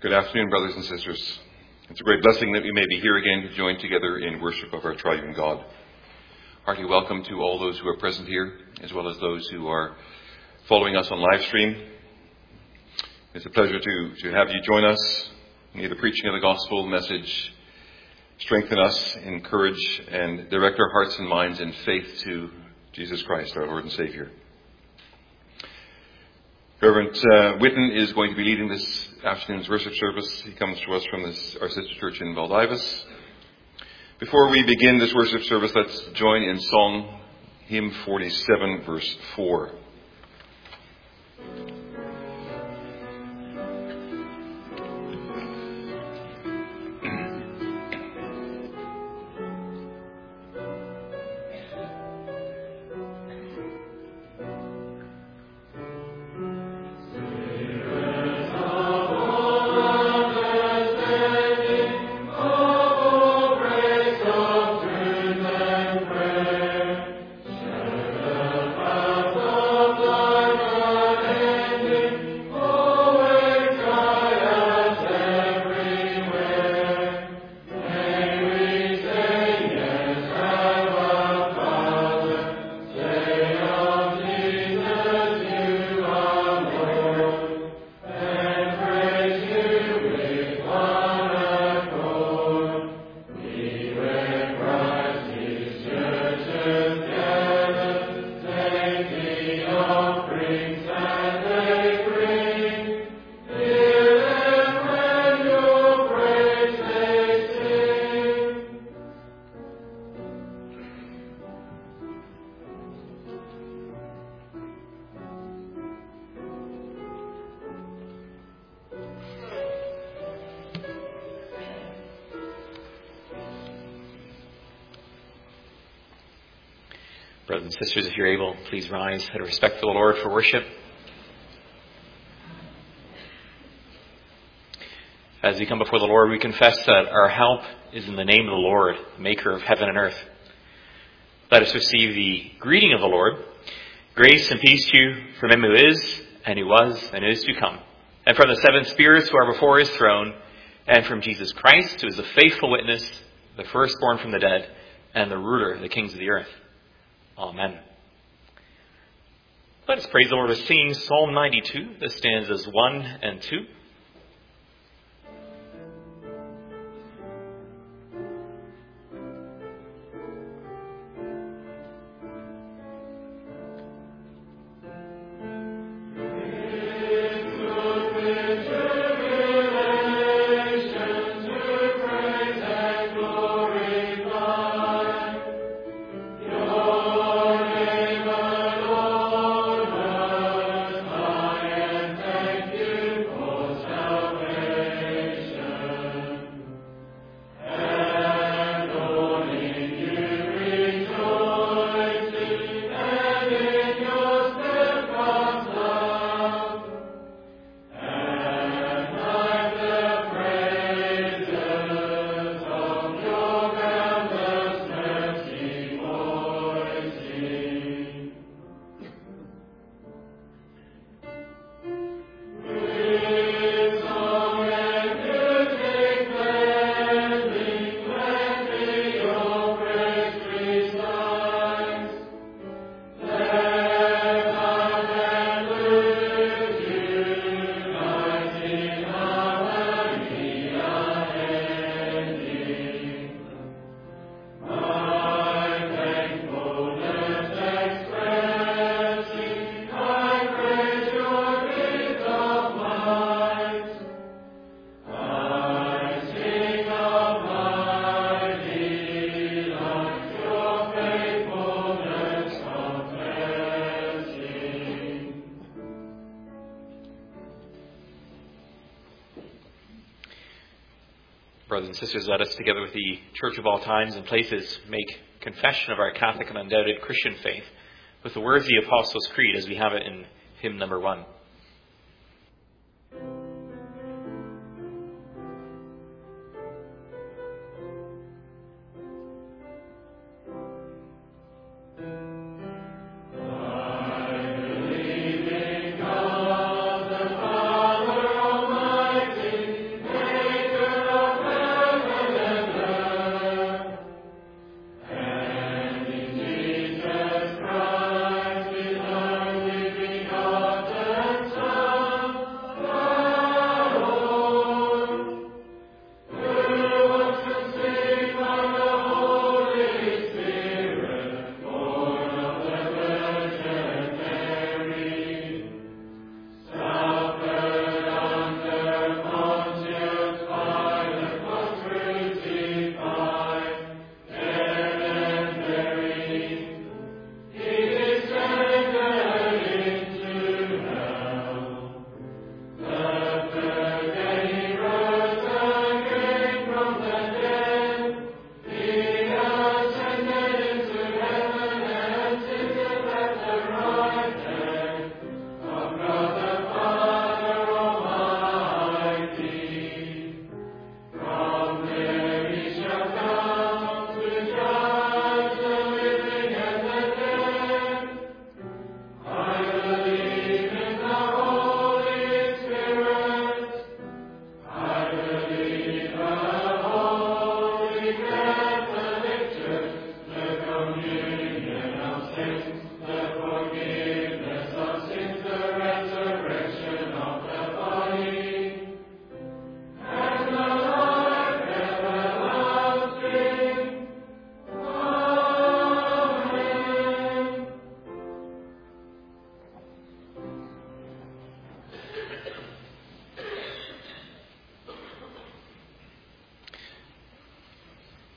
Good afternoon, brothers and sisters. It's a great blessing that we may be here again to join together in worship of our triune God. Hearty welcome to all those who are present here, as well as those who are following us on live stream. It's a pleasure to have you join us. May the preaching of the gospel message strengthen us, encourage, and direct our hearts and minds in faith to Jesus Christ, our Lord and Savior. Reverend Whitten is going to be leading this afternoon's worship service. He comes to us from our sister church in Baldivis. Before we begin this worship service, let's join in song hymn 47, verse 4. Brothers and sisters, if you're able, please rise out of respect for the Lord for worship. As we come before the Lord, we confess that our help is in the name of the Lord, maker of heaven and earth. Let us receive the greeting of the Lord. Grace and peace to you from him who is, and who was, and is to come, and from the seven spirits who are before his throne, and from Jesus Christ, who is the faithful witness, the firstborn from the dead, and the ruler of the kings of the earth. Amen. Let us praise the Lord with singing Psalm 92, the stanzas 1 and 2. Brothers and sisters, let us, together with the Church of all times and places, make confession of our Catholic and undoubted Christian faith with the words of the Apostles' Creed as we have it in hymn number 1.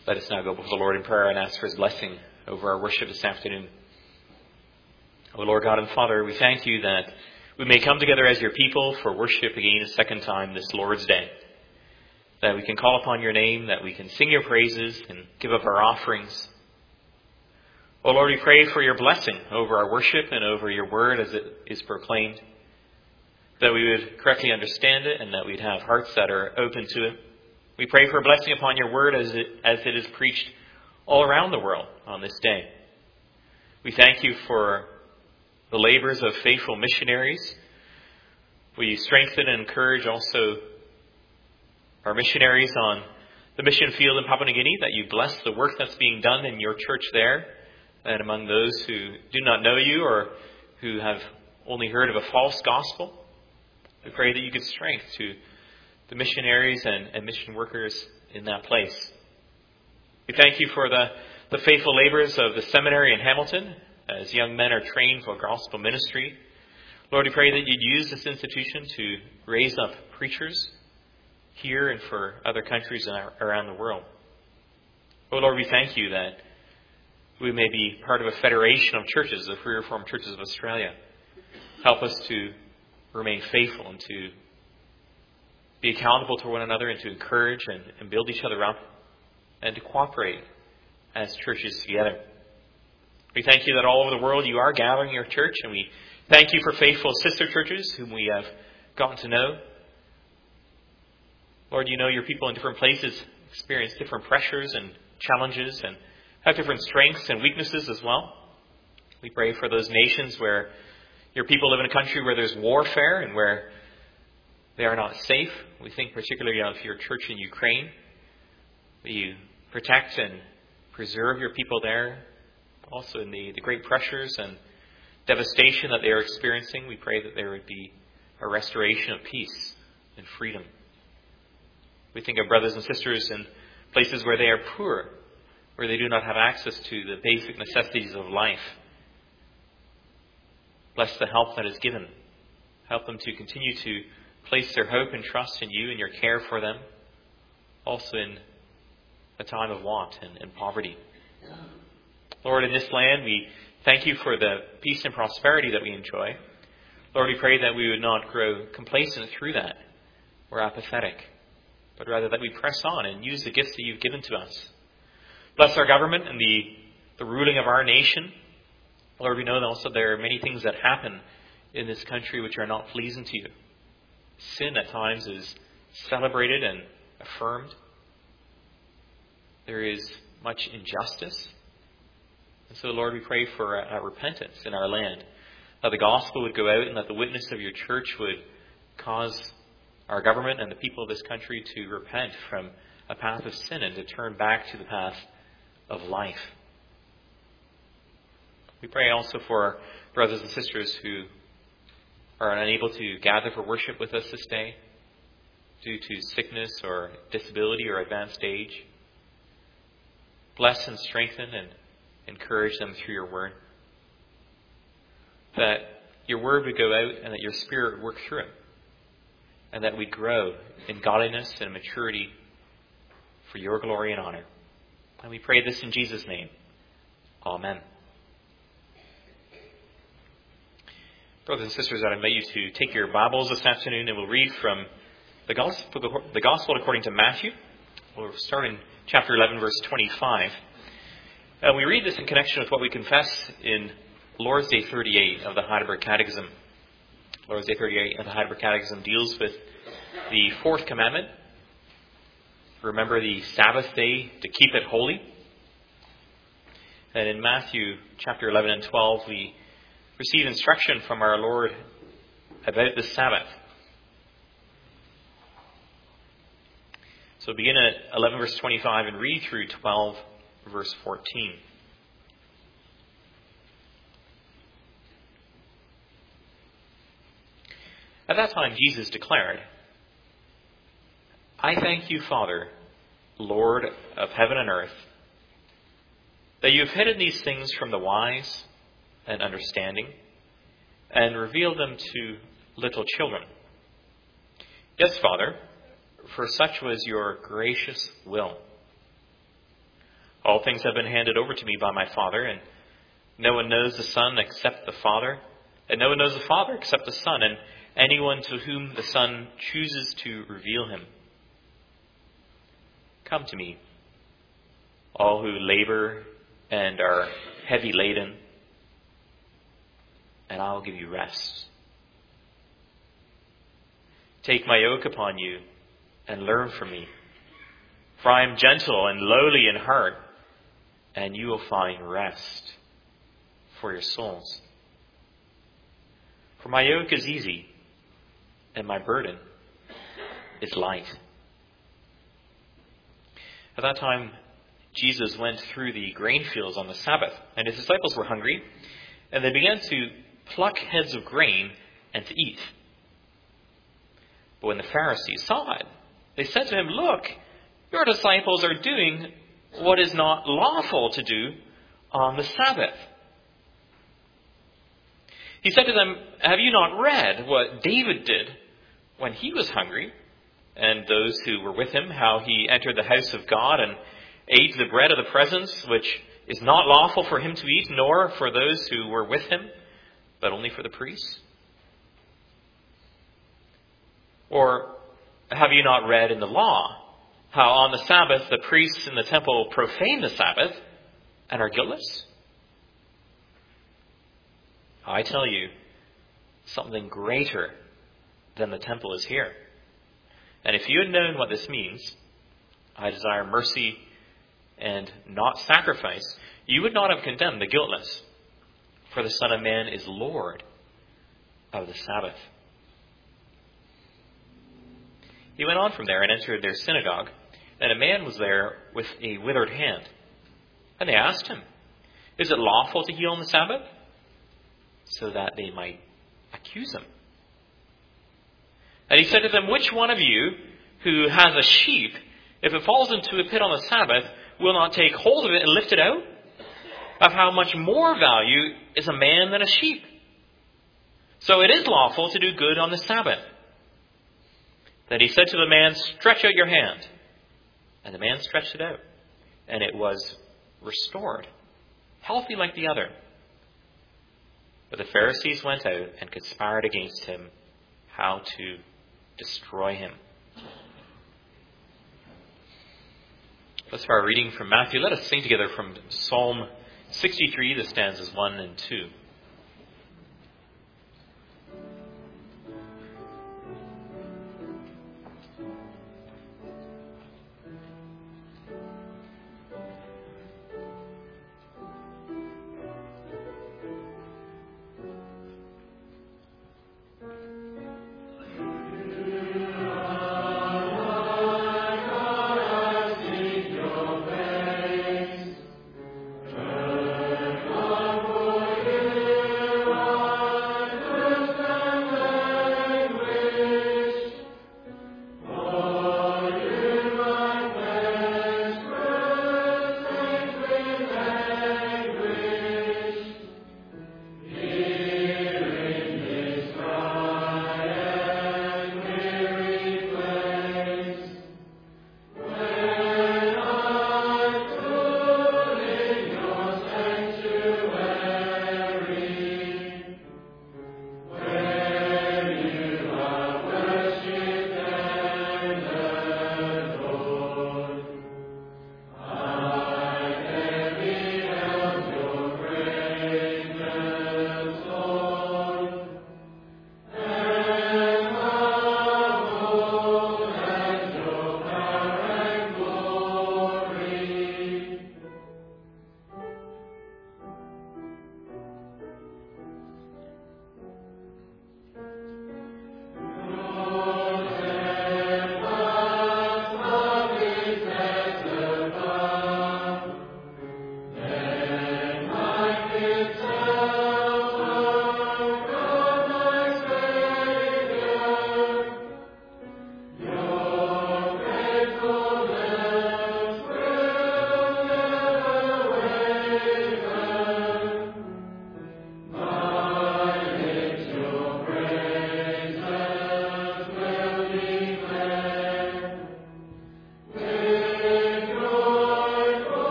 Let us now go before the Lord in prayer and ask for his blessing over our worship this afternoon. O Lord God and Father, we thank you that we may come together as your people for worship again a second time this Lord's Day. That we can call upon your name, that we can sing your praises and give up our offerings. O Lord, we pray for your blessing over our worship and over your word as it is proclaimed. That we would correctly understand it and that we'd have hearts that are open to it. We pray for a blessing upon your word as it is preached all around the world on this day. We thank you for the labors of faithful missionaries. We strengthen and encourage also our missionaries on the mission field in Papua New Guinea, that you bless the work that's being done in your church there, and among those who do not know you or who have only heard of a false gospel. We pray that you give strength to the missionaries and mission workers in that place. We thank you for the faithful labors of the seminary in Hamilton as young men are trained for gospel ministry. Lord, we pray that you'd use this institution to raise up preachers here and for other countries around the world. Oh Lord, we thank you that we may be part of a federation of churches, the Free Reformed Churches of Australia. Help us to remain faithful and to be accountable to one another and to encourage and build each other up and to cooperate as churches together. We thank you that all over the world you are gathering your church, and we thank you for faithful sister churches whom we have gotten to know. Lord, you know your people in different places experience different pressures and challenges and have different strengths and weaknesses as well. We pray for those nations where your people live in a country where there's warfare and where they are not safe. We think particularly of your church in Ukraine. That you protect and preserve your people there. Also in the great pressures and devastation that they are experiencing, we pray that there would be a restoration of peace and freedom. We think of brothers and sisters in places where they are poor, where they do not have access to the basic necessities of life. Bless the help that is given. Help them to continue to place their hope and trust in you and your care for them, also in a time of want and poverty. Lord, in this land, we thank you for the peace and prosperity that we enjoy. Lord, we pray that we would not grow complacent through that or apathetic, but rather that we press on and use the gifts that you've given to us. Bless our government and the ruling of our nation. Lord, we know that also there are many things that happen in this country which are not pleasing to you. Sin at times is celebrated and affirmed. There is much injustice. And so, Lord, we pray for a repentance in our land, that the gospel would go out and that the witness of your church would cause our government and the people of this country to repent from a path of sin and to turn back to the path of life. We pray also for our brothers and sisters who are unable to gather for worship with us this day due to sickness or disability or advanced age. Bless and strengthen and encourage them through your word. That your word would go out and that your spirit would work through it. And that we grow in godliness and maturity for your glory and honor. And we pray this in Jesus' name. Amen. Brothers and sisters, I invite you to take your Bibles this afternoon and we'll read from the Gospel according to Matthew. We'll start in chapter 11, verse 25. And we read this in connection with what we confess in Lord's Day 38 of the Heidelberg Catechism. Lord's Day 38 of the Heidelberg Catechism deals with the fourth commandment. Remember the Sabbath day to keep it holy. And in Matthew chapter 11 and 12, we receive instruction from our Lord about the Sabbath. So begin at 11 verse 25 and read through 12 verse 14. At that time Jesus declared, I thank you, Father, Lord of heaven and earth, that you have hidden these things from the wise and understanding and revealed them to little children. Yes, Father, for such was your gracious will. All things have been handed over to me by my Father, and no one knows the Son except the Father, and no one knows the Father except the Son, and anyone to whom the Son chooses to reveal him. Come to me, all who labor and are heavy laden, and I will give you rest. Take my yoke upon you and learn from me, for I am gentle and lowly in heart, and you will find rest for your souls. For my yoke is easy, and my burden is light. At that time, Jesus went through the grain fields on the Sabbath, and his disciples were hungry, and they began to pluck heads of grain and to eat. But when the Pharisees saw it, they said to him, "Look, your disciples are doing what is not lawful to do on the Sabbath." He said to them, "Have you not read what David did when he was hungry, and those who were with him, how he entered the house of God and ate the bread of the presence, which is not lawful for him to eat, nor for those who were with him, but only for the priests? Or have you not read in the law how on the Sabbath the priests in the temple profane the Sabbath and are guiltless? I tell you, something greater than the temple is here. And if you had known what this means, I desire mercy and not sacrifice, you would not have condemned the guiltless. For the Son of Man is Lord of the Sabbath." He went on from there and entered their synagogue, and a man was there with a withered hand. And they asked him, "Is it lawful to heal on the Sabbath?" So that they might accuse him. And he said to them, "Which one of you who has a sheep, if it falls into a pit on the Sabbath, will not take hold of it and lift it out? Of how much more value is a man than a sheep? So it is lawful to do good on the Sabbath." Then he said to the man, "Stretch out your hand." And the man stretched it out, and it was restored, healthy like the other. But the Pharisees went out and conspired against him how to destroy him. That's our reading from Matthew. Let us sing together from Psalm 63, the stanzas 1 and 2.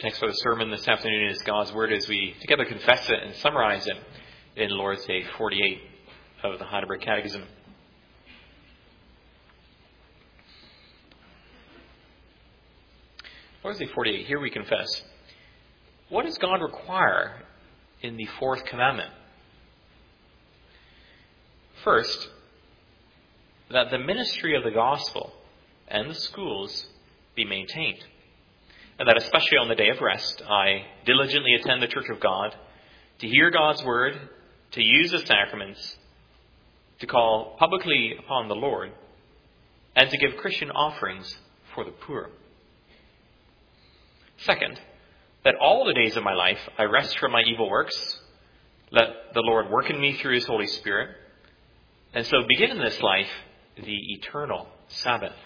text for the sermon this afternoon is God's Word as we together confess it and summarize it in Lord's Day 48 of the Heidelberg Catechism. Lord's Day 48, here we confess. What does God require in the fourth commandment? First, that the ministry of the gospel and the schools be maintained. And that especially on the day of rest, I diligently attend the Church of God, to hear God's word, to use the sacraments, to call publicly upon the Lord, and to give Christian offerings for the poor. Second, that all the days of my life I rest from my evil works, let the Lord work in me through His Holy Spirit, and so begin in this life the eternal Sabbath.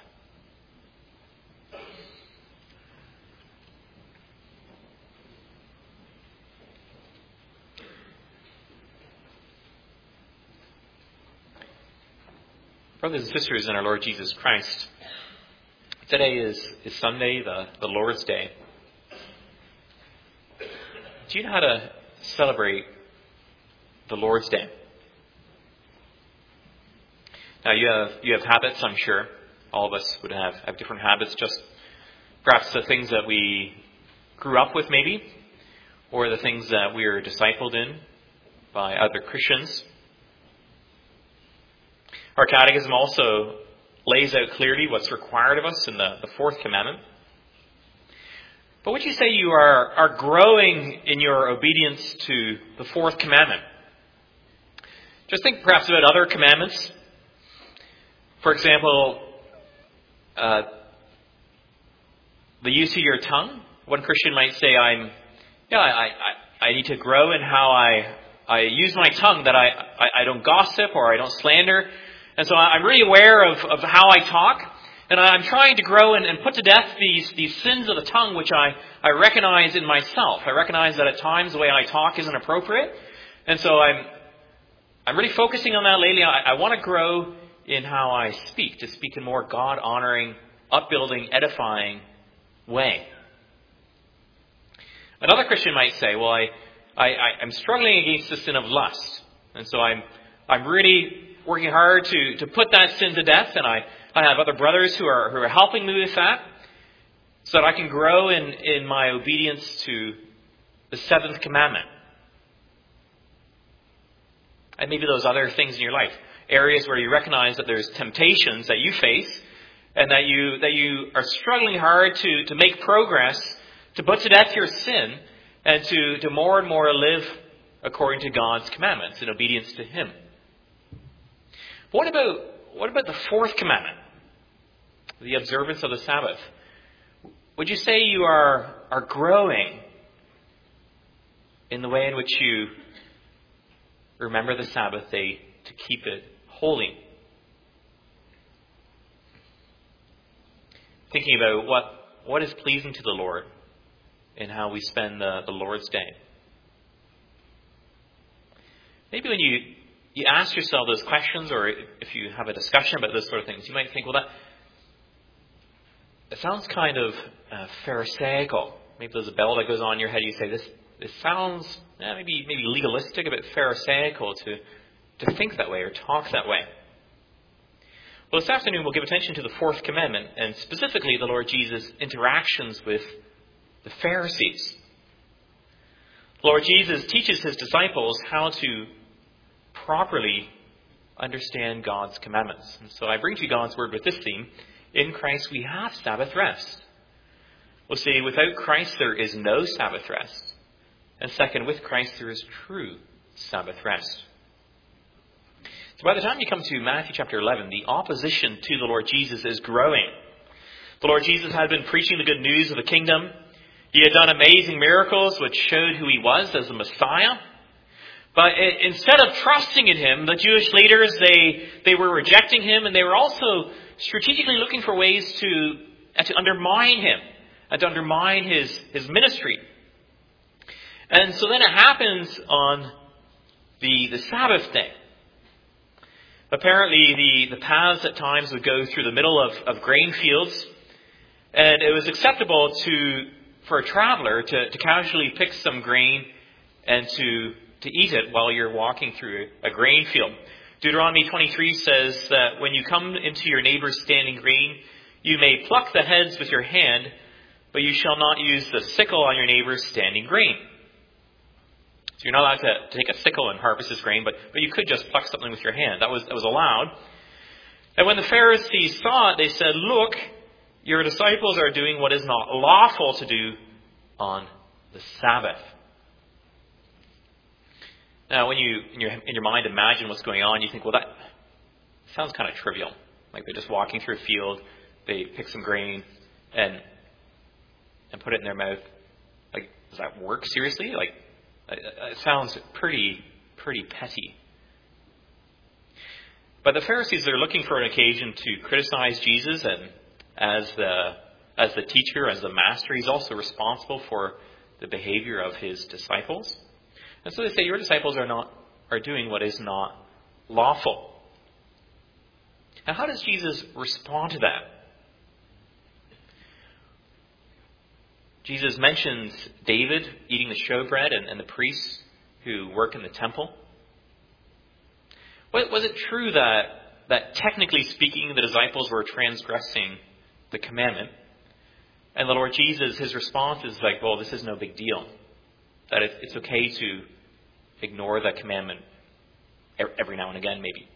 Brothers and sisters in our Lord Jesus Christ, today is Sunday, the Lord's Day. Do you know how to celebrate the Lord's Day? Now you have habits, I'm sure. All of us would have different habits, just perhaps the things that we grew up with maybe, or the things that we are discipled in by other Christians. Our catechism also lays out clearly what's required of us in the fourth commandment. But would you say you are growing in your obedience to the fourth commandment? Just think perhaps about other commandments. For example, the use of your tongue. One Christian might say, I need to grow in how I use my tongue, that I don't gossip or I don't slander. And so I'm really aware of how I talk, and I'm trying to grow and put to death these sins of the tongue, which I recognize in myself. I recognize that at times the way I talk isn't appropriate, and so I'm really focusing on that lately. I want to grow in how I speak, to speak in more God-honoring, upbuilding, edifying way. Another Christian might say, well, I'm struggling against the sin of lust, and so I'm really working hard to put that sin to death, and I have other brothers who are helping me with that, so that I can grow in my obedience to the seventh commandment. And maybe those other things in your life, areas where you recognize that there's temptations that you face, and that you are struggling hard to make progress, to put to death your sin, and to more and more live according to God's commandments in obedience to Him. What about the fourth commandment, the observance of the Sabbath? Would you say you are growing in the way in which you remember the Sabbath day to keep it holy? Thinking about what is pleasing to the Lord in how we spend the Lord's Day. Maybe when you ask yourself those questions, or if you have a discussion about those sort of things, you might think, well, that sounds kind of Pharisaical. Maybe there's a bell that goes on in your head. You say, this sounds maybe legalistic, a bit Pharisaical to think that way or talk that way. Well, this afternoon we'll give attention to the fourth commandment, and specifically the Lord Jesus' interactions with the Pharisees. The Lord Jesus teaches His disciples how to properly understand God's commandments. And so I bring to you God's word with this theme: in Christ we have Sabbath rest. We'll see, without Christ there is no Sabbath rest. And second, with Christ there is true Sabbath rest. So by the time you come to Matthew chapter 11, the opposition to the Lord Jesus is growing. The Lord Jesus had been preaching the good news of the kingdom. He had done amazing miracles which showed who He was as the Messiah. But instead of trusting in Him, the Jewish leaders, they were rejecting Him, and they were also strategically looking for ways to undermine Him and to undermine His ministry. And so then it happens on the Sabbath day. Apparently the paths at times would go through the middle of grain fields, and it was acceptable for a traveler to casually pick some grain and to eat it while you're walking through a grain field. Deuteronomy 23 says that when you come into your neighbor's standing grain, you may pluck the heads with your hand, but you shall not use the sickle on your neighbor's standing grain. So you're not allowed to take a sickle and harvest this grain, but you could just pluck something with your hand. That was allowed. And when the Pharisees saw it, they said, "Look, your disciples are doing what is not lawful to do on the Sabbath." Now, when you, in your mind, imagine what's going on, you think, well, that sounds kind of trivial. Like they're just walking through a field, they pick some grain and put it in their mouth. Like, does that work seriously? Like, it sounds pretty petty. But the Pharisees are looking for an occasion to criticize Jesus, and as the teacher, as the master, he's also responsible for the behavior of his disciples. And so they say, your disciples are doing what is not lawful. Now, how does Jesus respond to that? Jesus mentions David eating the showbread and the priests who work in the temple. Was it true that technically speaking, the disciples were transgressing the commandment? And the Lord Jesus, his response is like, well, this is no big deal. That it's okay to ignore that commandment every now and again, maybe.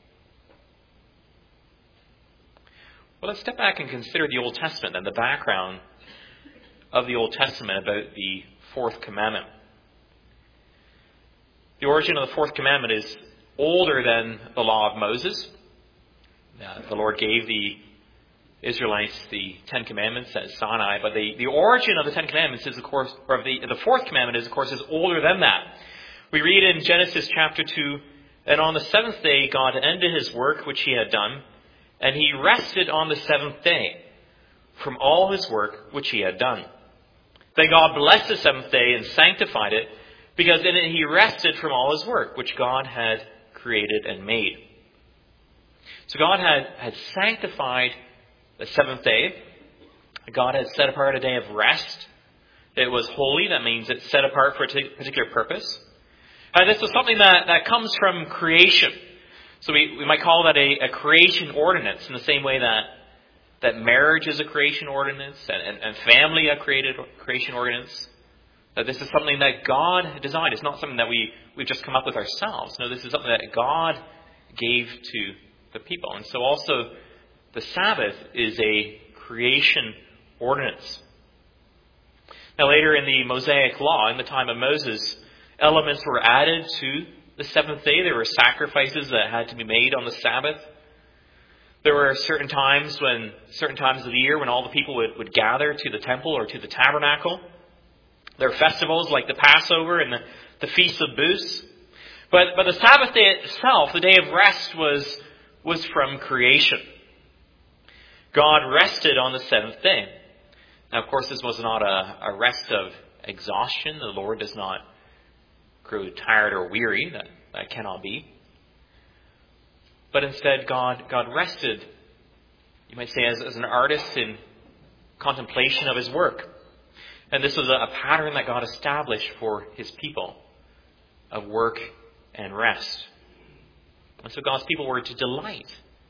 Well, let's step back and consider the Old Testament and the background of the Old Testament about the fourth commandment. The origin of the fourth commandment is older than the law of Moses. The Lord gave the Israelites the Ten Commandments at Sinai, but the origin of the Ten Commandments is, of course, or the fourth commandment is, of course, is older than that. We read in Genesis chapter 2, "And on the seventh day God ended his work which he had done, and he rested on the seventh day from all his work which he had done. Then God blessed the seventh day and sanctified it, because in it he rested from all his work which God had created and made." So God had sanctified the seventh day. God had set apart a day of rest. It was holy. That means it's set apart for a particular purpose. This was something that comes from creation. So we might call that a creation ordinance, in the same way that marriage is a creation ordinance and family a creation ordinance. That this is something that God designed. It's not something that we've just come up with ourselves. No, this is something that God gave to the people. And so also the Sabbath is a creation ordinance. Now later in the Mosaic Law, in the time of Moses, elements were added to the seventh day. There were sacrifices that had to be made on the Sabbath. There were certain times of the year when all the people would gather to the temple or to the tabernacle. There were festivals like the Passover and the Feast of Booths. But the Sabbath day itself, the day of rest, was from creation. God rested on the seventh day. Now, of course, this was not a rest of exhaustion. The Lord does not grow tired or weary. That cannot be. But instead, God rested, you might say, as an artist in contemplation of his work. And this was a pattern that God established for his people of work and rest. And so God's people were to delight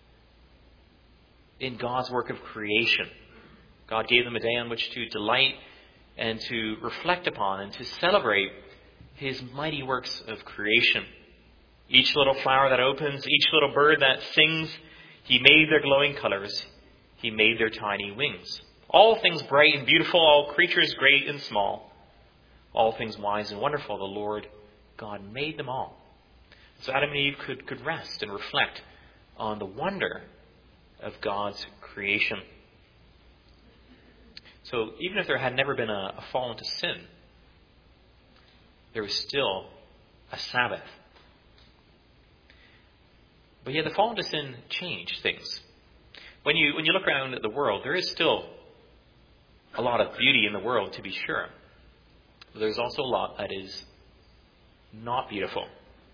in God's work of creation. God gave them a day on which to delight and to reflect upon and to celebrate his mighty works of creation. Each little flower that opens, each little bird that sings, he made their glowing colors. He made their tiny wings. All things bright and beautiful, all creatures great and small, all things wise and wonderful, the Lord God made them all. So Adam and Eve could rest and reflect on the wonder of God's creation. So even if there had never been a fall into sin, there was still a Sabbath. But yet the fall into sin changed things. When you look around at the world, there is still a lot of beauty in the world, to be sure. But there's also a lot that is not beautiful.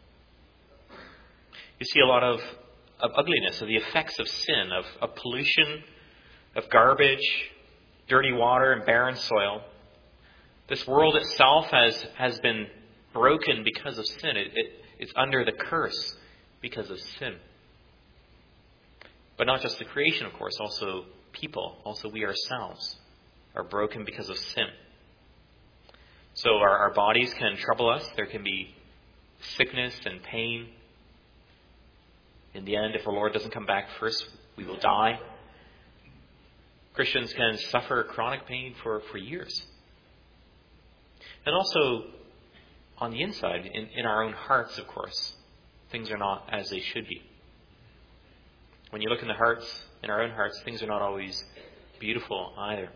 You see a lot of ugliness, of the effects of sin, of pollution, of garbage, dirty water and barren soil. This world itself has been broken because of sin. It's under the curse because of sin. But not just the creation, of course, also people, also we ourselves are broken because of sin. So our bodies can trouble us. There can be sickness and pain. In the end, if the Lord doesn't come back first, we will die. Christians can suffer chronic pain for years. And also, on the inside, in our own hearts, of course, things are not as they should be. When you look in our own hearts, things are not always beautiful either.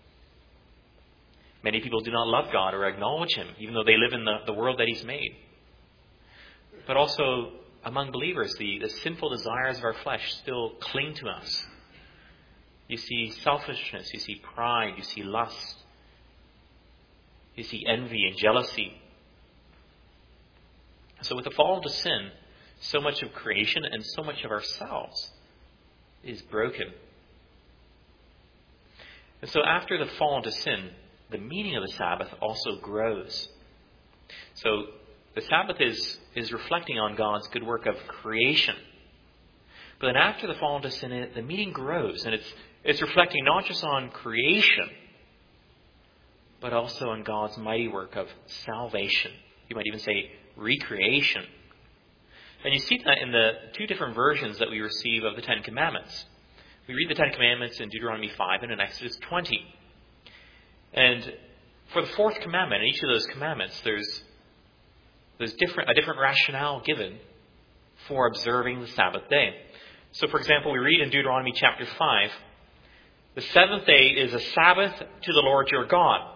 Many people do not love God or acknowledge Him, even though they live in the world that He's made. But also, among believers, the sinful desires of our flesh still cling to us. You see selfishness, you see pride, you see lust, you see envy and jealousy. So with the fall into sin, so much of creation and so much of ourselves is broken. And so after the fall into sin, the meaning of the Sabbath also grows. So the Sabbath is reflecting on God's good work of creation. But then after the fall into sin, the meaning grows, and it's reflecting not just on creation, but also on God's mighty work of salvation. You might even say recreation. And you see that in the two different versions that we receive of the Ten Commandments. We read the Ten Commandments in Deuteronomy 5 and in Exodus 20. And for the fourth commandment, in each of those commandments, there's a different rationale given for observing the Sabbath day. So, for example, we read in Deuteronomy chapter 5, the seventh day is a Sabbath to the Lord your God.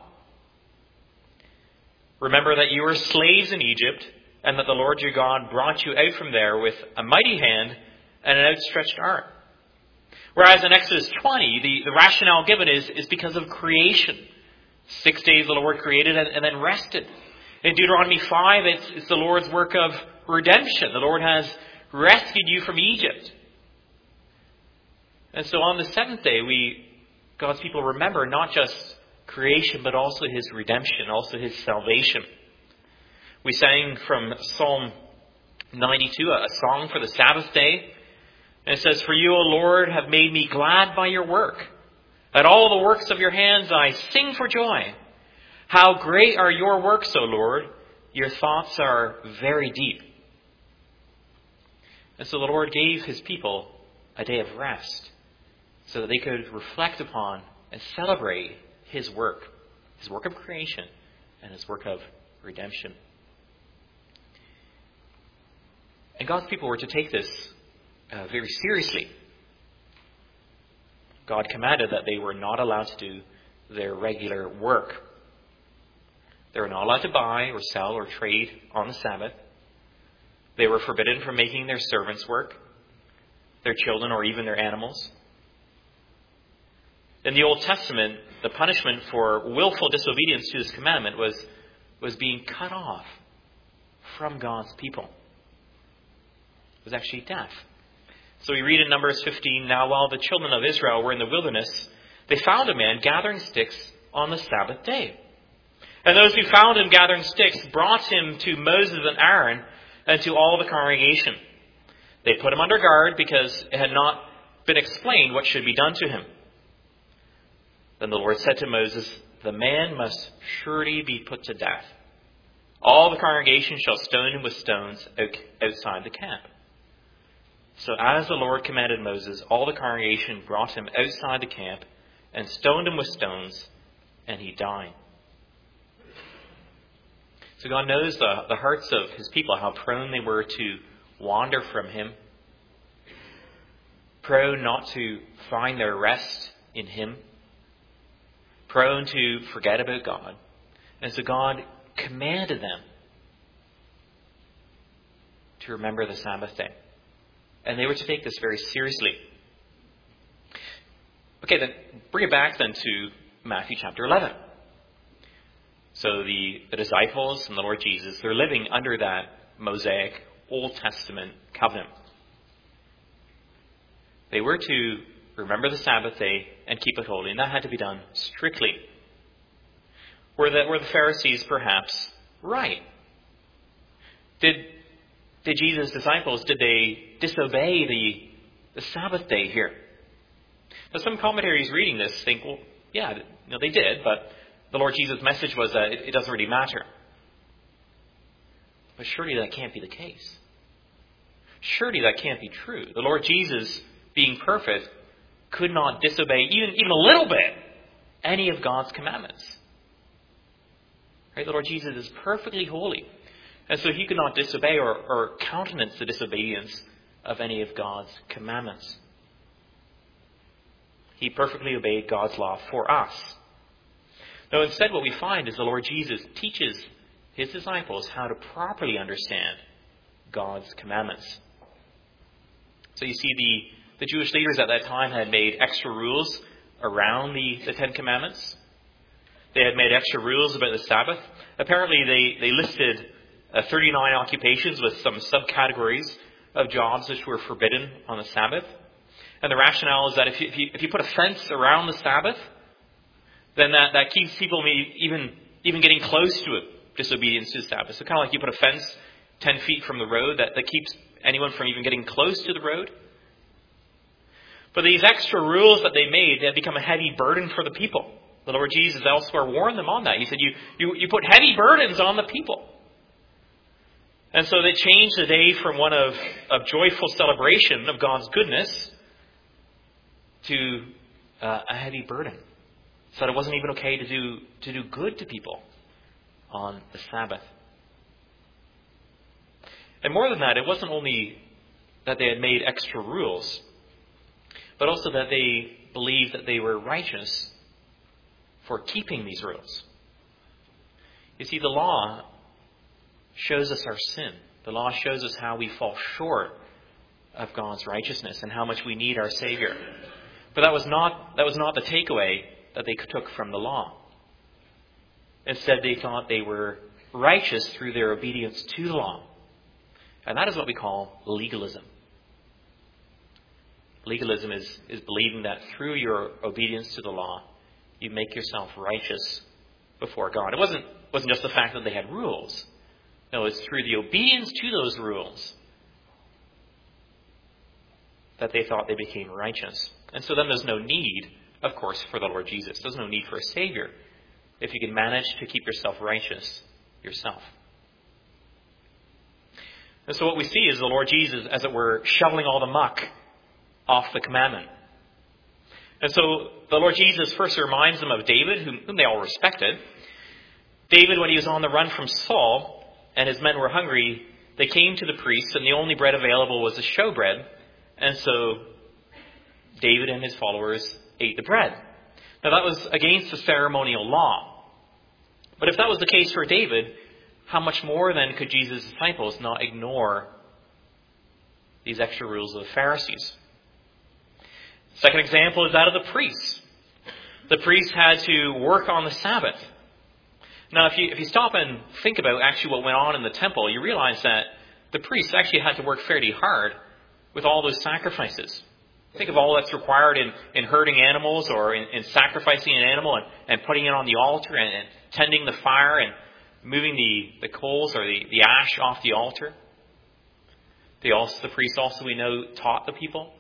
Remember that you were slaves in Egypt, and that the Lord your God brought you out from there with a mighty hand and an outstretched arm. Whereas in Exodus 20, the rationale given is because of creation. 6 days the Lord created and then rested. In Deuteronomy 5, it's the Lord's work of redemption. The Lord has rescued you from Egypt. And so on the seventh day, God's people remember not just creation, but also His redemption, also His salvation. We sang from Psalm 92, a song for the Sabbath day. And it says, "For you, O Lord, have made me glad by your work. At all the works of your hands I sing for joy. How great are your works, O Lord! Your thoughts are very deep." And so the Lord gave His people a day of rest so that they could reflect upon and celebrate His work of creation and His work of redemption. And God's people were to take this very seriously. God commanded that they were not allowed to do their regular work. They were not allowed to buy or sell or trade on the Sabbath. They were forbidden from making their servants work, their children, or even their animals. In the Old Testament, the punishment for willful disobedience to this commandment was being cut off from God's people. It was actually death. So we read in Numbers 15, "Now while the children of Israel were in the wilderness, they found a man gathering sticks on the Sabbath day. And those who found him gathering sticks brought him to Moses and Aaron and to all the congregation. They put him under guard because it had not been explained what should be done to him. Then the Lord said to Moses, 'The man must surely be put to death. All the congregation shall stone him with stones outside the camp.' So as the Lord commanded Moses, all the congregation brought him outside the camp and stoned him with stones, and he died." So God knows the hearts of His people, how prone they were to wander from Him, prone not to find their rest in Him, prone to forget about God. And so God commanded them to remember the Sabbath day. And they were to take this very seriously. Okay, then bring it back then to Matthew chapter 11. So the disciples and the Lord Jesus, they're living under that Mosaic Old Testament covenant. They were to remember the Sabbath day and keep it holy, and that had to be done strictly. Were the Pharisees perhaps right? Did Jesus' disciples, did they disobey the Sabbath day here? Now, some commentaries reading this think, well, yeah, they did, but the Lord Jesus' message was that it doesn't really matter. But surely that can't be the case. Surely that can't be true. The Lord Jesus, being perfect, could not disobey even a little bit any of God's commandments. Right? The Lord Jesus is perfectly holy. And so he could not disobey or countenance the disobedience of any of God's commandments. He perfectly obeyed God's law for us. Now, instead, what we find is the Lord Jesus teaches his disciples how to properly understand God's commandments. So you see, the Jewish leaders at that time had made extra rules around the Ten Commandments. They had made extra rules about the Sabbath. Apparently, they listed 39 occupations with some subcategories of jobs which were forbidden on the Sabbath. And the rationale is that if you put a fence around the Sabbath, then that keeps people even getting close to it, disobedience to the Sabbath. So kind of like you put a fence 10 feet from the road that keeps anyone from even getting close to the road. But these extra rules that they made, they had become a heavy burden for the people. The Lord Jesus elsewhere warned them on that. He said, you put heavy burdens on the people. And so they changed the day from one of joyful celebration of God's goodness to a heavy burden. So that it wasn't even okay to do good to people on the Sabbath. And more than that, it wasn't only that they had made extra rules, but also that they believed that they were righteous for keeping these rules. You see, the law shows us our sin. The law shows us how we fall short of God's righteousness and how much we need our Savior. But that was not the takeaway that they took from the law. Instead, they thought they were righteous through their obedience to the law. And that is what we call legalism. Legalism is believing that through your obedience to the law, you make yourself righteous before God. It wasn't just the fact that they had rules. No, it's through the obedience to those rules that they thought they became righteous. And so then there's no need, of course, for the Lord Jesus. There's no need for a Savior if you can manage to keep yourself righteous yourself. And so what we see is the Lord Jesus, as it were, shoveling all the muck off the commandment. And so the Lord Jesus first reminds them of David, whom they all respected. David, when he was on the run from Saul and his men were hungry, they came to the priests, and the only bread available was the showbread. And so David and his followers ate the bread. Now that was against the ceremonial law. But if that was the case for David, how much more then could Jesus' disciples not ignore these extra rules of the Pharisees? Second example is that of the priests. The priests had to work on the Sabbath. Now, if you stop and think about actually what went on in the temple, you realize that the priests actually had to work fairly hard with all those sacrifices. Think of all that's required in herding animals or in sacrificing an animal and putting it on the altar and tending the fire and moving the coals or the ash off the altar. The priests also, we know, taught the people.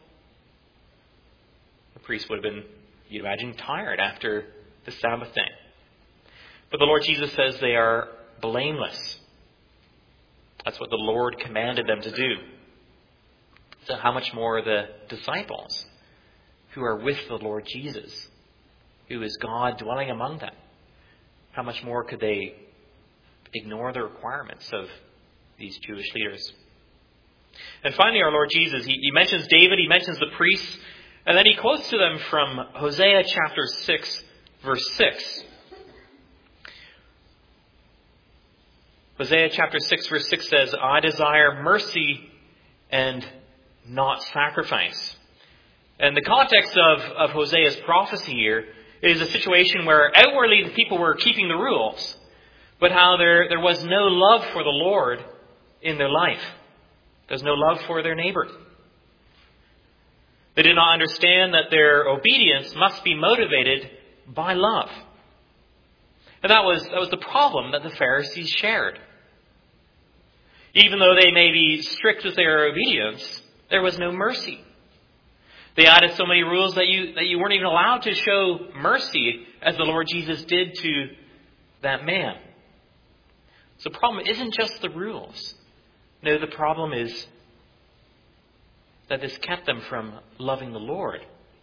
The priests would have been, you'd imagine, tired after the Sabbath day. But the Lord Jesus says they are blameless. That's what the Lord commanded them to do. So how much more the disciples who are with the Lord Jesus, who is God dwelling among them, how much more could they ignore the requirements of these Jewish leaders? And finally, our Lord Jesus, he mentions David, he mentions the priests, and then he quotes to them from Hosea chapter 6, verse 6. Hosea chapter 6, verse 6 says, I desire mercy and not sacrifice. And the context of Hosea's prophecy here is a situation where outwardly the people were keeping the rules, but how there was no love for the Lord in their life. There's no love for their neighbor. They did not understand that their obedience must be motivated by love. And that was the problem that the Pharisees shared. Even though they may be strict with their obedience, there was no mercy. They added so many rules that you weren't even allowed to show mercy as the Lord Jesus did to that man. So the problem isn't just the rules. No, the problem is that this kept them from loving the Lord.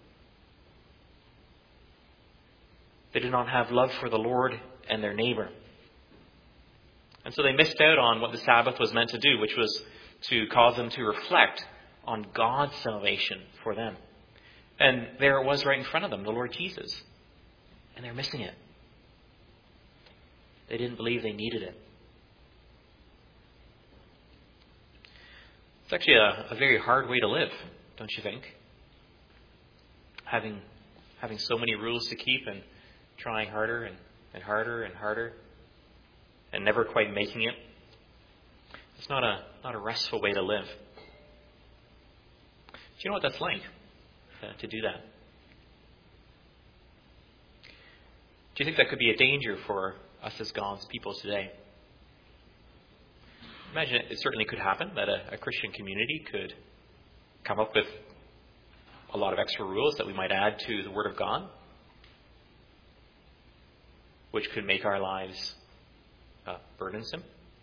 They did not have love for the Lord and their neighbor. And so they missed out on what the Sabbath was meant to do, which was to cause them to reflect on God's salvation for them. And there it was right in front of them, the Lord Jesus. And they're missing it. They didn't believe they needed it. It's actually a very hard way to live, don't you think? Having so many rules to keep and trying harder and harder and harder and never quite making it. It's not a restful way to live. Do you know what that's like to do that? Do you think that could be a danger for us as God's people today? Imagine it certainly could happen that a Christian community could come up with a lot of extra rules that we might add to the Word of God, which could make our lives burdensome.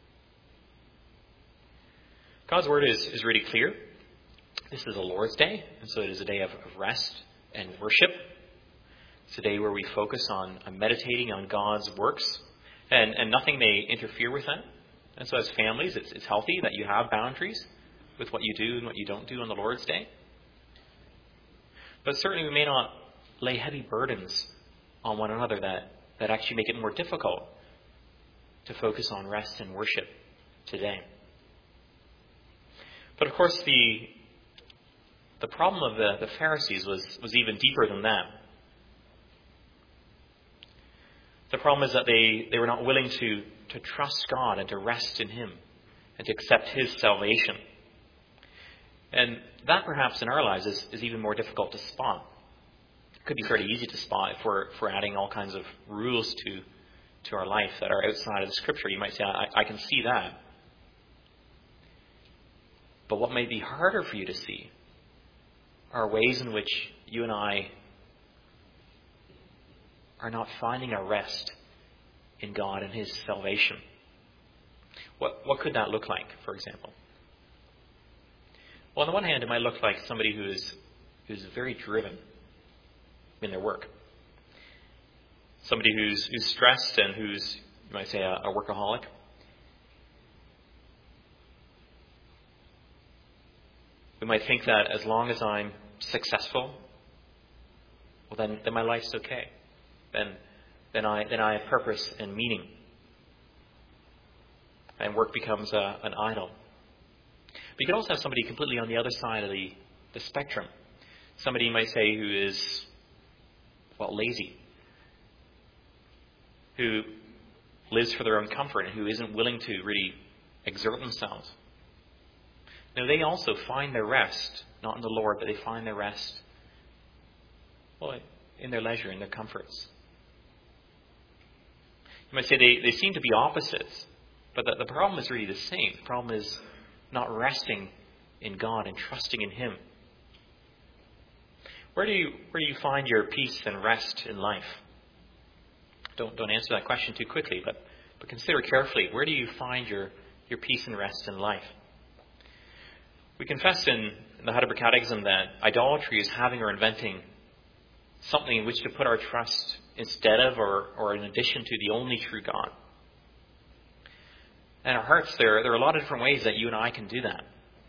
God's Word is really clear. This is the Lord's Day, and so it is a day of rest and worship. It's a day where we focus on meditating on God's works, and nothing may interfere with that. And so as families, it's healthy that you have boundaries with what you do and what you don't do on the Lord's Day. But certainly we may not lay heavy burdens on one another that actually make it more difficult to focus on rest and worship today. But of course the problem of the Pharisees was even deeper than that. The problem is that they were not willing to trust God and to rest in Him and to accept His salvation. And that perhaps in our lives is even more difficult to spot. It could be fairly easy to spot if we're adding all kinds of rules to our life that are outside of the Scripture. You might say, I can see that. But what may be harder for you to see are ways in which you and I are not finding our rest in God and His salvation. What could that look like, for example? Well, on the one hand, it might look like somebody who's very driven in their work. Somebody who's stressed and who's, you might say, a workaholic. We might think that as long as I'm successful, well, then my life's okay. Then I have purpose and meaning. And work becomes an idol. But you can also have somebody completely on the other side of the spectrum. Somebody, you might say, who is, lazy. Who lives for their own comfort and who isn't willing to really exert themselves. Now, they also find their rest, not in the Lord, but they find their rest, in their leisure, in their comforts. You might say they seem to be opposites, but the problem is really the same. The problem is not resting in God and trusting in Him. Where do you find your peace and rest in life? Don't answer that question too quickly, but consider carefully. Where do you find your peace and rest in life? We confess in the Heidelberg Catechism that idolatry is having or inventing something in which to put our trust instead of or in addition to the only true God. And our hearts, there are a lot of different ways that you and I can do that.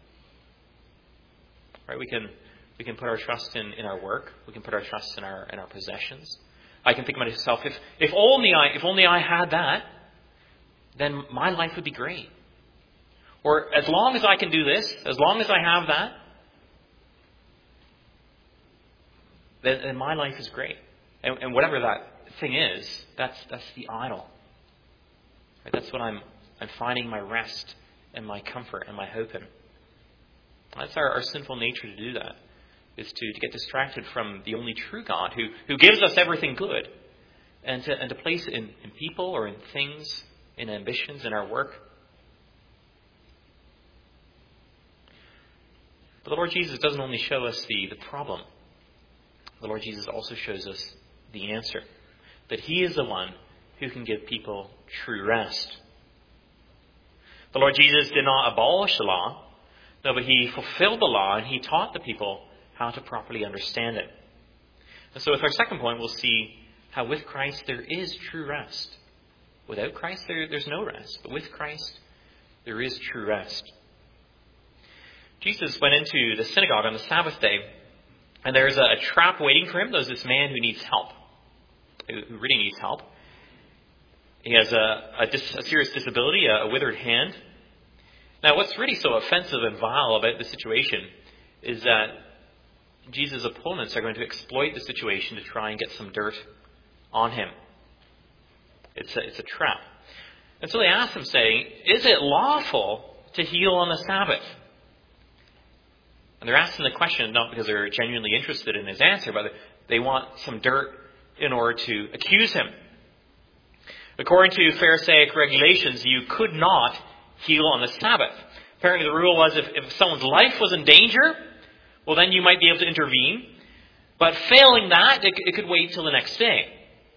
Right? We can put our trust in our work. We can put our trust in our possessions. I can think to myself, if only I had that, then my life would be great. Or as long as I can do this, as long as I have that, then my life is great. And whatever that thing is, that's the idol. Right? That's what I'm finding my rest and my comfort and my hope in. That's our sinful nature to do that, is to get distracted from the only true God who gives us everything good, and to place it in people or in things, in ambitions, in our work. But the Lord Jesus doesn't only show us the problem. The Lord Jesus also shows us the answer. That He is the one who can give people true rest. The Lord Jesus did not abolish the law. No, but He fulfilled the law and He taught the people how to properly understand it. And so with our second point, we'll see how with Christ there is true rest. Without Christ, there's no rest. But with Christ, there is true rest. Jesus went into the synagogue on the Sabbath day, and there's a trap waiting for Him. There's this man who needs help, who really needs help. He has a serious disability, a withered hand. Now, what's really so offensive and vile about the situation is that Jesus' opponents are going to exploit the situation to try and get some dirt on Him. It's a trap. And so they ask Him, saying, is it lawful to heal on the Sabbath? And they're asking the question not because they're genuinely interested in His answer, but they want some dirt in order to accuse Him. According to Pharisaic regulations, you could not heal on the Sabbath. Apparently the rule was if someone's life was in danger, well then you might be able to intervene. But failing that, it could wait till the next day.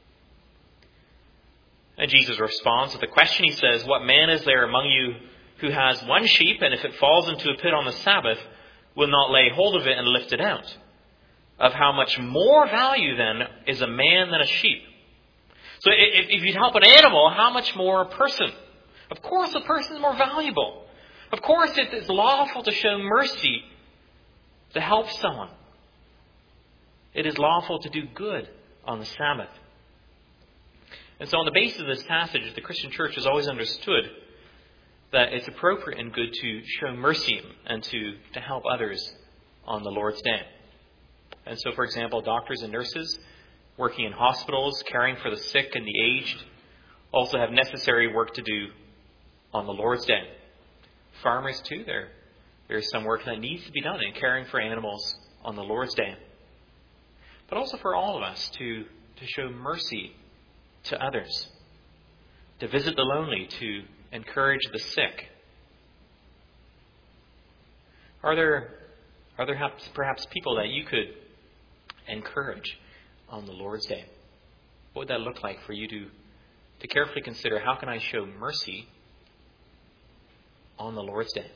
And Jesus responds to the question. He says, what man is there among you who has one sheep, and if it falls into a pit on the Sabbath, will not lay hold of it and lift it out? Of how much more value then is a man than a sheep? So if you'd help an animal, how much more a person? Of course a person is more valuable. Of course it is lawful to show mercy, to help someone. It is lawful to do good on the Sabbath. And so on the basis of this passage, the Christian church has always understood that it's appropriate and good to show mercy and to help others on the Lord's Day. And so, for example, doctors and nurses working in hospitals, caring for the sick and the aged, also have necessary work to do on the Lord's Day. Farmers, too, there's some work that needs to be done in caring for animals on the Lord's Day. But also for all of us to show mercy to others, to visit the lonely, to encourage the sick. Are there perhaps people that you could encourage on the Lord's Day? What would that look like for you to carefully consider? How can I show mercy on the Lord's Day?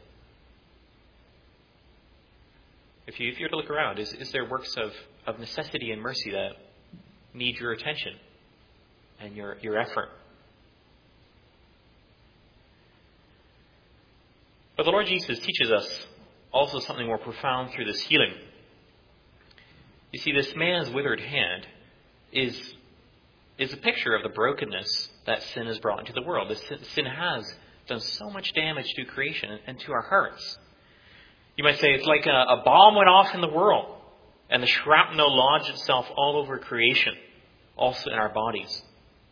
If you were to look around, is there works of necessity and mercy that need your attention and your effort? But the Lord Jesus teaches us also something more profound through this healing. You see, this man's withered hand is a picture of the brokenness that sin has brought into the world. Sin has done so much damage to creation and to our hearts. You might say it's like a bomb went off in the world, and the shrapnel lodged itself all over creation, also in our bodies.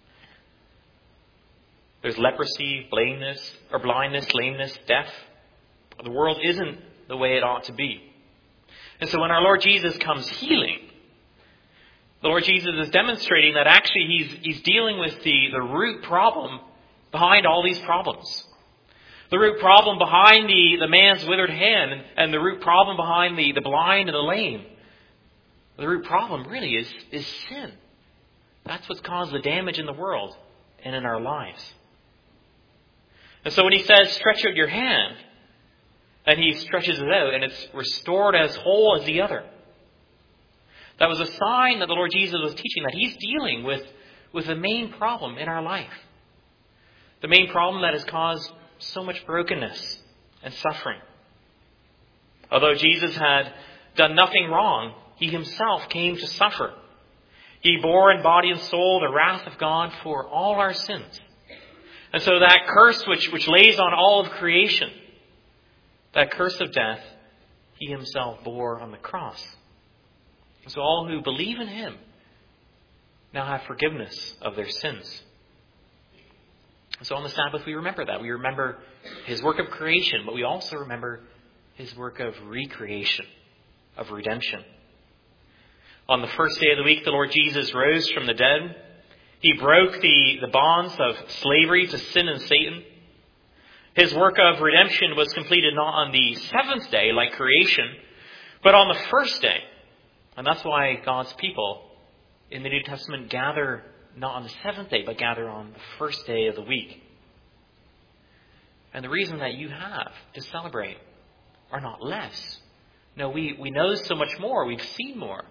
There's leprosy, blindness, lameness, death. The world isn't the way it ought to be. And so when our Lord Jesus comes healing, the Lord Jesus is demonstrating that actually He's dealing with the root problem behind all these problems. The root problem behind the man's withered hand and the root problem behind the blind and the lame. The root problem really is sin. That's what's caused the damage in the world and in our lives. And so when He says, stretch out your hand, and He stretches it out and it's restored as whole as the other. That was a sign that the Lord Jesus was teaching that He's dealing with the main problem in our life. The main problem that has caused so much brokenness and suffering. Although Jesus had done nothing wrong, He Himself came to suffer. He bore in body and soul the wrath of God for all our sins. And so that curse which lays on all of creation, that curse of death, He Himself bore on the cross. And so all who believe in Him now have forgiveness of their sins. And so on the Sabbath we remember that. We remember His work of creation, but we also remember His work of recreation, of redemption. On the first day of the week, the Lord Jesus rose from the dead. He broke the bonds of slavery to sin and Satan. His work of redemption was completed not on the seventh day, like creation, but on the first day. And that's why God's people in the New Testament gather not on the seventh day, but gather on the first day of the week. And the reason that you have to celebrate are not less. No, we know so much more. We've seen more.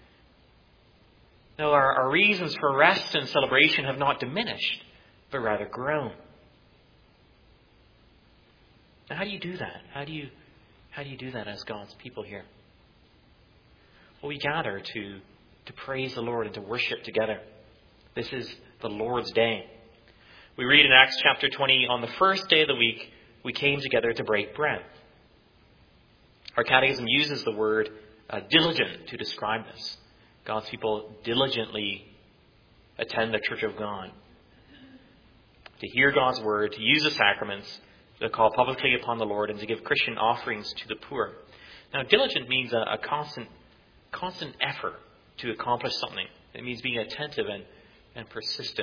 No, our reasons for rest and celebration have not diminished, but rather grown. Now, how do you do that? How do you do that as God's people here? Well, we gather to praise the Lord and to worship together. This is the Lord's Day. We read in Acts chapter 20, on the first day of the week, we came together to break bread. Our catechism uses the word diligent to describe this. God's people diligently attend the church of God, to hear God's word, to use the sacraments, to call publicly upon the Lord, and to give Christian offerings to the poor. Now, diligent means a constant effort to accomplish something. It means being attentive and persistent.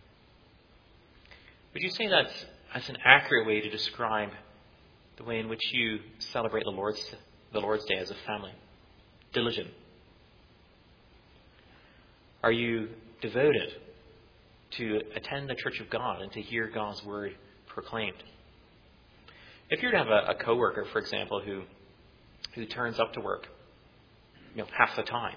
Would you say that's an accurate way to describe the way in which you celebrate the Lord's Day as a family? Diligent. Are you devoted to attend the church of God and to hear God's word proclaimed? If you were to have a coworker, for example, who turns up to work, half the time,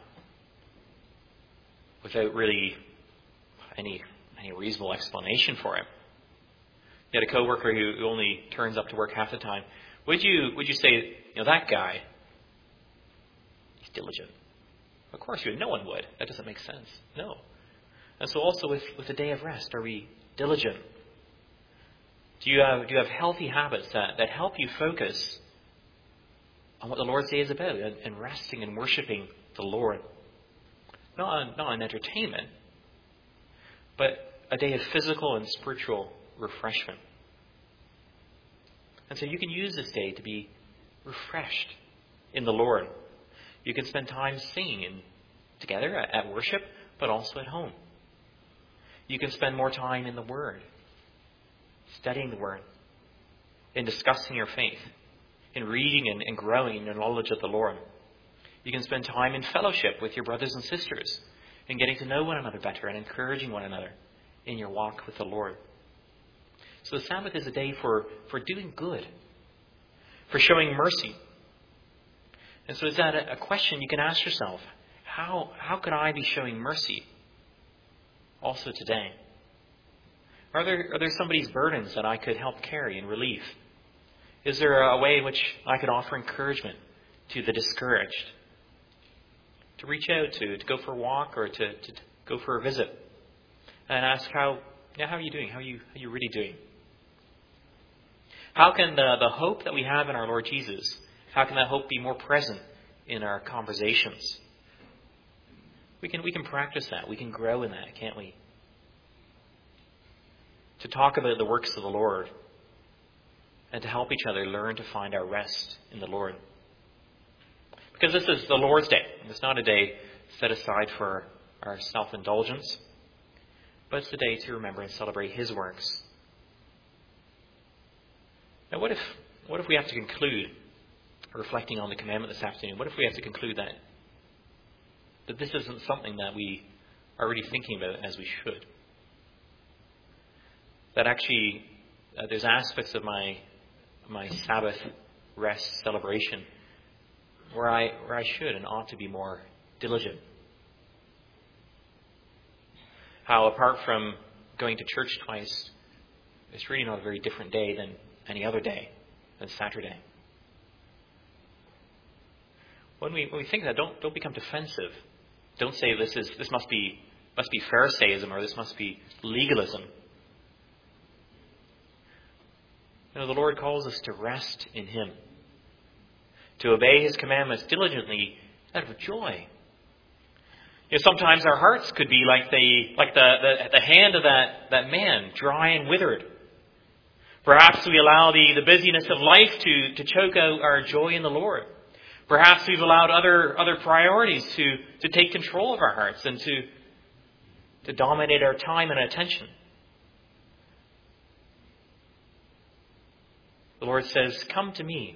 without really any reasonable explanation for him. You had a coworker who only turns up to work half the time. Would you say, that guy, he's diligent? Of course you would. No one would. That doesn't make sense. No. And so also with the day of rest, are we diligent? Do you have healthy habits that help you focus on what the Lord's Day is about and resting and worshiping the Lord? Not an entertainment, but a day of physical and spiritual refreshment. And so you can use this day to be refreshed in the Lord. You can spend time singing together at worship, but also at home. You can spend more time in the Word, studying the Word, in discussing your faith, in reading and growing in your knowledge of the Lord. You can spend time in fellowship with your brothers and sisters, and getting to know one another better and encouraging one another in your walk with the Lord. So the Sabbath is a day for doing good, for showing mercy. And so is that a question you can ask yourself? How could I be showing mercy also today? Are there somebody's burdens that I could help carry and relieve? Is there a way in which I could offer encouragement to the discouraged? To reach out to go for a walk or to go for a visit and ask how are you doing? How are you really doing? How can the hope that we have in our Lord Jesus, how can that hope be more present in our conversations? We can practice that. We can grow in that, can't we? To talk about the works of the Lord and to help each other learn to find our rest in the Lord. Because this is the Lord's Day. It's not a day set aside for our self-indulgence, but it's a day to remember and celebrate His works. Now, what if we have to conclude, reflecting on the commandment this afternoon, what if we have to conclude that this isn't something that we are really thinking about as we should? That actually there's aspects of my Sabbath rest celebration where I should and ought to be more diligent. How apart from going to church twice, it's really not a very different day than any other day, than Saturday. When we think that, don't become defensive. Don't say this must be Pharisaism or this must be legalism. The Lord calls us to rest in Him, to obey His commandments diligently out of joy. Sometimes our hearts could be like the hand of that man, dry and withered. Perhaps we allow the busyness of life to choke out our joy in the Lord. Perhaps we've allowed other priorities to take control of our hearts and to dominate our time and attention. The Lord says, "Come to me,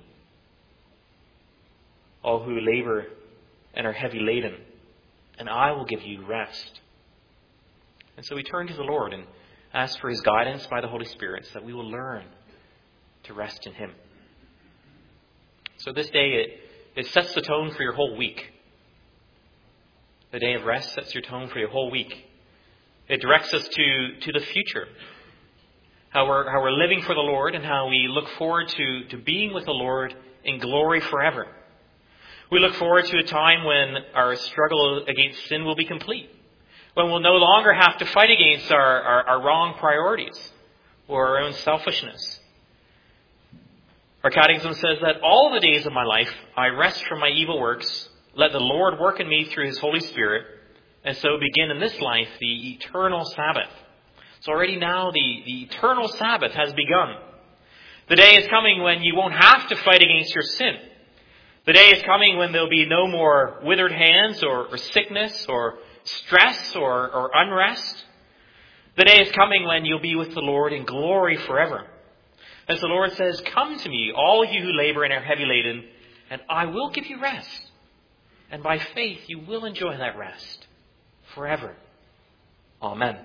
all who labor and are heavy laden, and I will give you rest." And so we turn to the Lord and ask for his guidance by the Holy Spirit so that we will learn to rest in him. So this day, it sets the tone for your whole week. The day of rest sets your tone for your whole week. It directs us to the future, how we're living for the Lord and how we look forward to being with the Lord in glory forever. We look forward to a time when our struggle against sin will be complete, when we'll no longer have to fight against our wrong priorities or our own selfishness. Our catechism says that all the days of my life I rest from my evil works. Let the Lord work in me through his Holy Spirit, and so begin in this life the eternal Sabbath. So already now the eternal Sabbath has begun. The day is coming when you won't have to fight against your sin. The day is coming when there'll be no more withered hands or sickness or stress or unrest. The day is coming when you'll be with the Lord in glory forever. As the Lord says, "Come to me, all you who labor and are heavy laden, and I will give you rest." And by faith, you will enjoy that rest forever. Amen.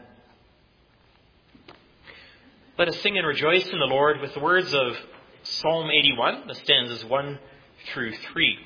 Let us sing and rejoice in the Lord with the words of Psalm 81, the stanzas 1 through 3.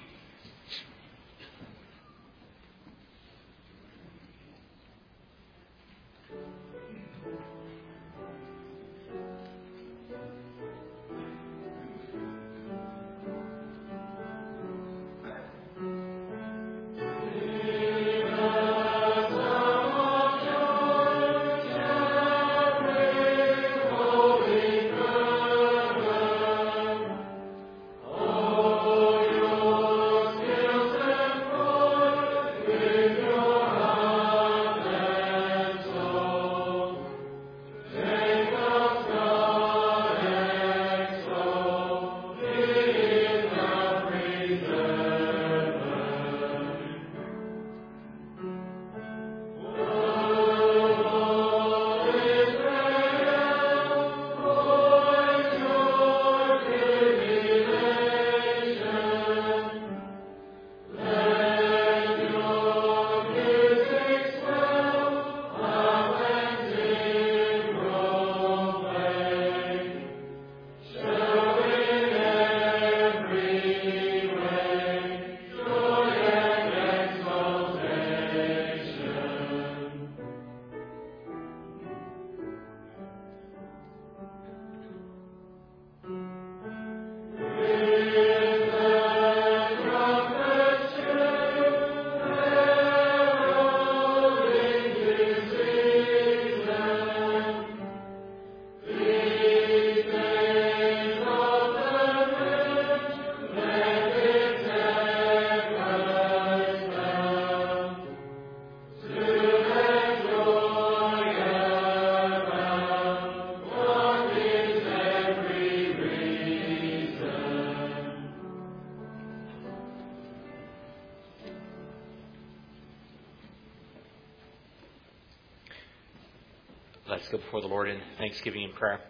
Let's go before the Lord in thanksgiving and prayer.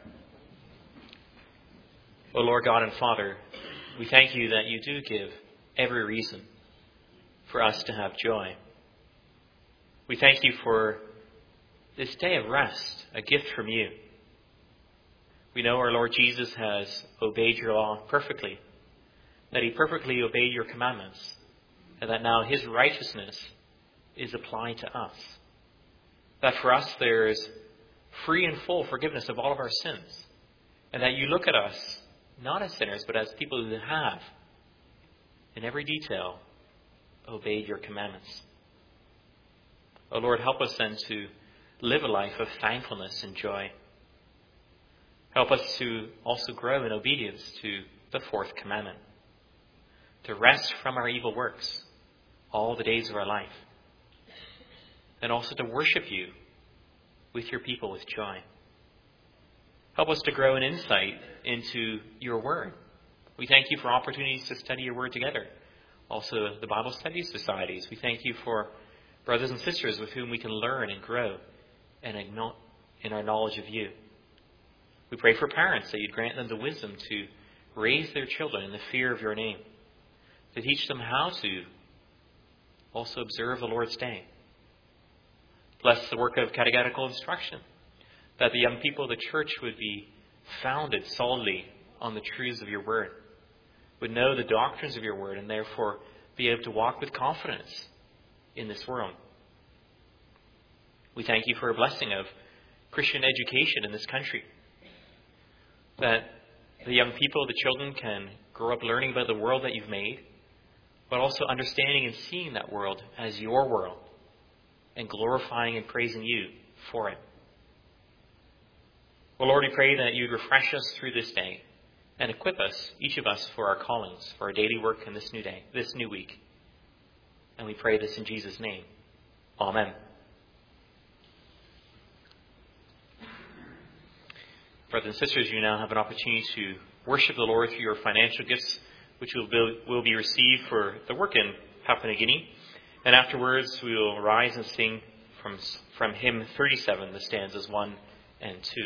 O Lord God and Father, we thank you that you do give every reason for us to have joy. We thank you for this day of rest, a gift from you. We know our Lord Jesus has obeyed your law perfectly, that he perfectly obeyed your commandments, and that now his righteousness is applied to us. That for us there is free and full forgiveness of all of our sins, and that you look at us not as sinners, but as people who have, in every detail, obeyed your commandments. O Lord, help us then to live a life of thankfulness and joy. Help us to also grow in obedience to the fourth commandment, to rest from our evil works all the days of our life, and also to worship you with your people with joy. Help us to grow in insight into your word. We thank you for opportunities to study your word together. Also, the Bible Study Societies. We thank you for brothers and sisters with whom we can learn and grow and in our knowledge of you. We pray for parents that you'd grant them the wisdom to raise their children in the fear of your name, to teach them how to also observe the Lord's Day. Bless the work of catechetical instruction, that the young people of the church would be founded solidly on the truths of your word, would know the doctrines of your word, and therefore be able to walk with confidence in this world. We thank you for a blessing of Christian education in this country, that the young people, the children, can grow up learning about the world that you've made, but also understanding and seeing that world as your world and glorifying and praising you for it. Well, Lord, we pray that you'd refresh us through this day and equip us, each of us, for our callings, for our daily work in this new day, this new week. And we pray this in Jesus' name. Amen. Brothers and sisters, you now have an opportunity to worship the Lord through your financial gifts, which will be received for the work in Papua New Guinea. And afterwards, we will rise and sing from hymn 37, the stanzas 1 and 2.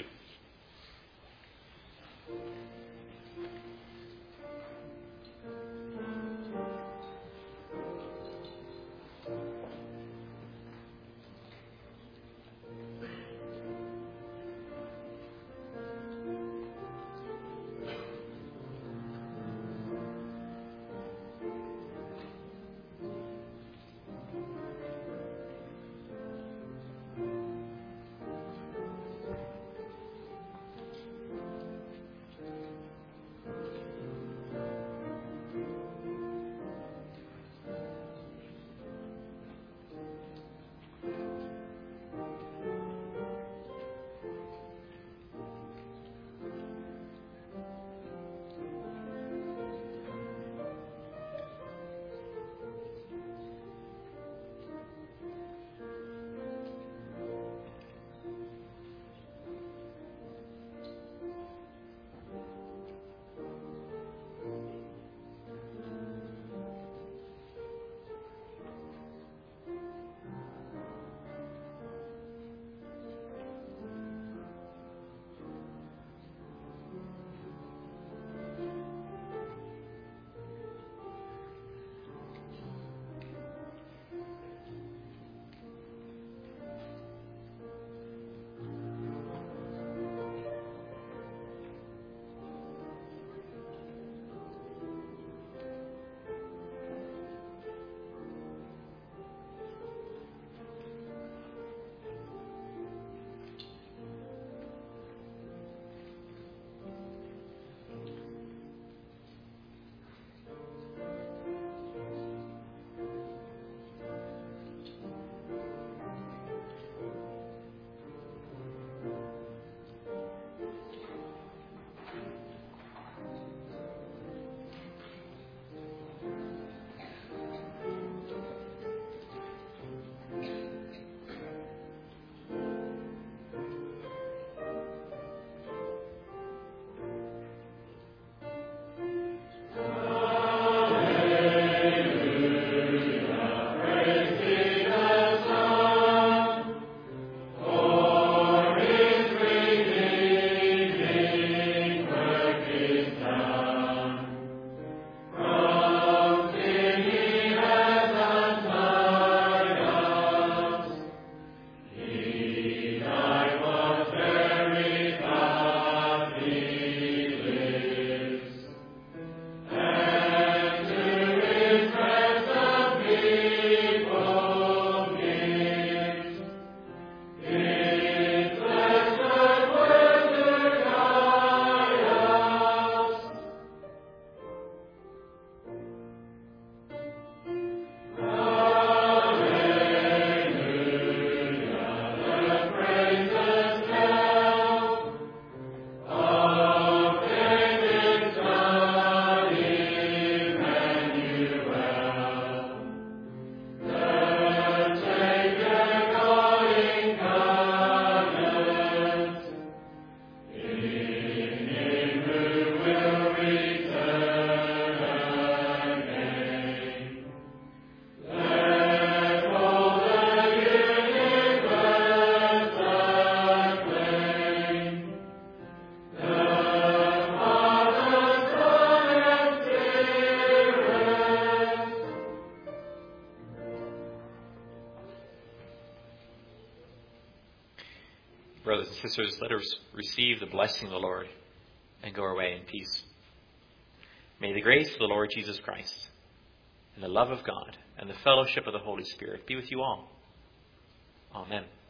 brothers and sisters, let us receive the blessing of the Lord and go our way in peace. May the grace of the Lord Jesus Christ and the love of God and the fellowship of the Holy Spirit be with you all. Amen.